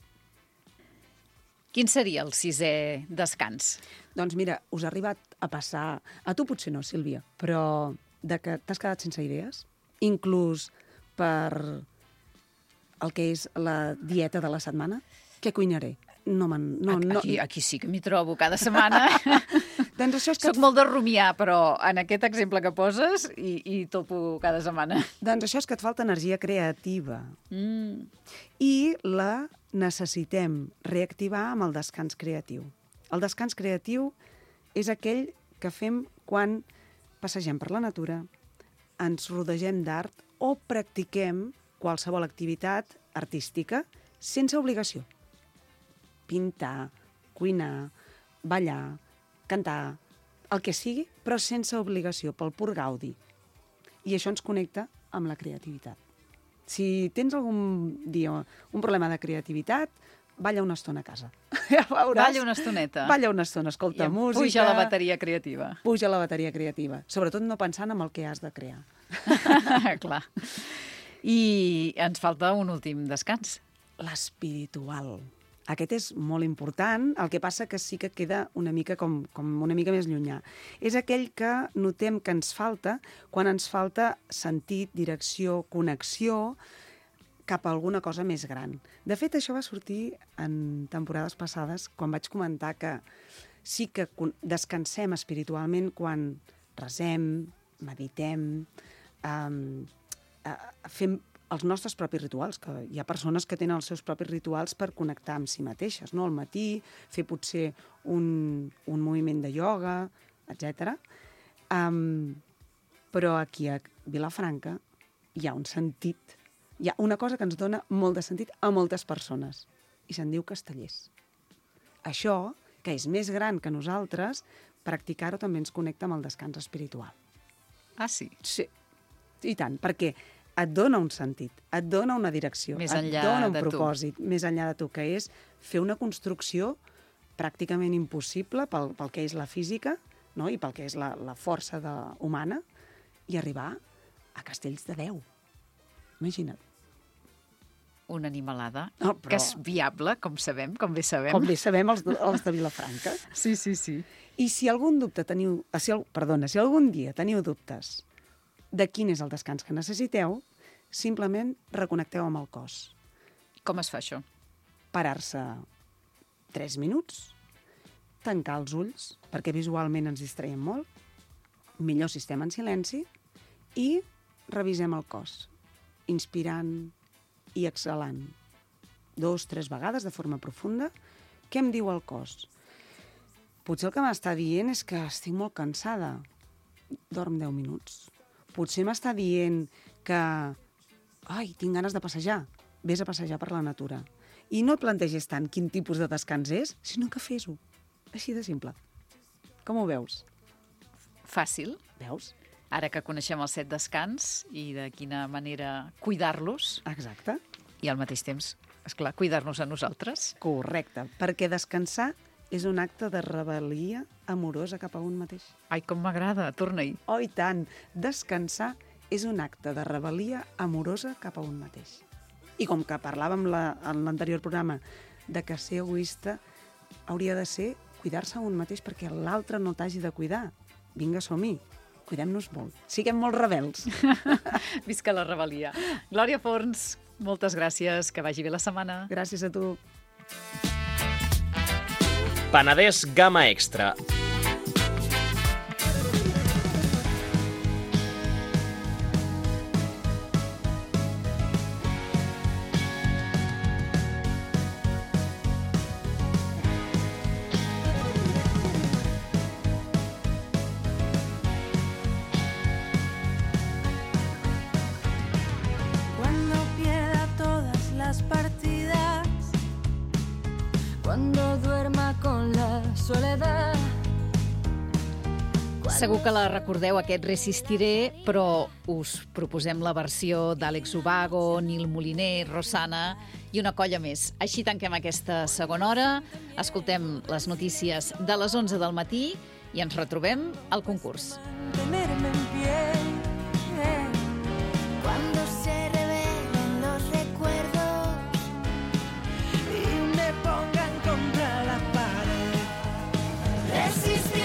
Quin seria el 6è descans? Doncs mira, us ha arribat a passar... A tu potser no, Sílvia, però de que t'has quedat sense idees, inclús per el que és la dieta de la setmana? Què cuinaré? Aquí sí que m'hi trobo cada setmana. Doncs això és que... Soc molt de rumiar, però en aquest exemple que poses hi topo cada setmana. Doncs això és que et falta energia creativa. I la necessitem reactivar amb el descans creatiu. El descans creatiu és aquell que fem quan passegem per la natura, ens rodegem d'art o practiquem qualsevol activitat artística sense obligació. Pintar, cuinar, ballar, cantar, el que sigui, però sense obligació, pel pur gaudi. I això ens connecta amb la creativitat. Si tens algun dia un problema de creativitat, balla una estona a casa. Ja veuràs. Balla una estoneta. Balla una estona, escolta música. Puja la bateria creativa. Puja la bateria creativa. Sobretot no pensant en el que has de crear. Clar. I ens falta un últim descans. L'espiritual. Aquest és molt important, el que passa que sí que queda una mica com una mica més llunyà. És aquell que notem que ens falta quan ens falta sentit, direcció, connexió cap a alguna cosa més gran. De fet, això va sortir en temporades passades, quan vaig comentar que sí que descansem espiritualment quan resem, meditem, fem els nostres propis rituals, que hi ha persones que tenen els seus propis rituals per connectar amb si mateixes, no? Al matí, fer potser un moviment de ioga, etc. Però aquí a Vilafranca hi ha un sentit, hi ha una cosa que ens dona molt de sentit a moltes persones, i se'n diu castellers. Això, que és més gran que nosaltres, practicar-ho també ens connecta amb el descans espiritual. Ah, sí? Sí, i tant, perquè et dona un sentit, et dona una direcció, et dona un propòsit, més enllà de tu, que és fer una construcció pràcticament impossible pel que és la física, no? I pel que és la força humana, i arribar a castells de 10. Imagina't. Una animalada, però... que és viable, com sabem, com bé sabem. Com bé sabem els de Vilafranca. Sí, sí, sí. I si algun dia teniu dubtes de quin és el descans que necessiteu, simplement reconnecteu amb el cos. Com es fa això? Parar-se 3 minuts, tancar els ulls, perquè visualment ens distraiem molt, millor si estem en silenci, i revisem el cos, inspirant i exhalant 2-3 vegades de forma profunda. Què em diu el cos? Potser el que m'està dient és que estic molt cansada. Dorm 10 minuts. Potser m'està dient que tinc ganes de passejar. Vés a passejar per la natura. I no et plantegis tant quin tipus de descans és, sinó que fes-ho. Així de simple. Com ho veus? Fàcil. Veus? Ara que coneixem els 7 descans i de quina manera cuidar-los Exacte. i al mateix temps, esclar, cuidar-nos a nosaltres. Correcte, perquè descansar és un acte de rebel·lia amorosa cap a un mateix. Ai, com m'agrada, torna-hi. Oh, i tant! Descansar és un acte de rebel·lia amorosa cap a un mateix. I com que parlàvem en l'anterior programa de que ser egoista hauria de ser cuidar-se a un mateix perquè l'altre no t'hagi de cuidar. Vinga, som-hi. Cuidem-nos molt. Siguem molt rebels. Visca la rebel·lia. Glòria Forns, moltes gràcies. Que vagi bé la setmana. Gràcies a tu. Penedès Gamma Extra. Cuando pierda todas las partidas, cuando duerma con la soledad. Segur que la recordeu, aquest Resistiré, però us proposem la versió d'Àlex Ubago, Nil Moliner, Rosana i una colla més. Així tanquem aquesta segona hora, escoltem les notícies de les 11 del matí i ens retrobem al concurs. Mantenerme en pie. Cuando se revelen los recuerdos y me pongan contra la pared. Resistir.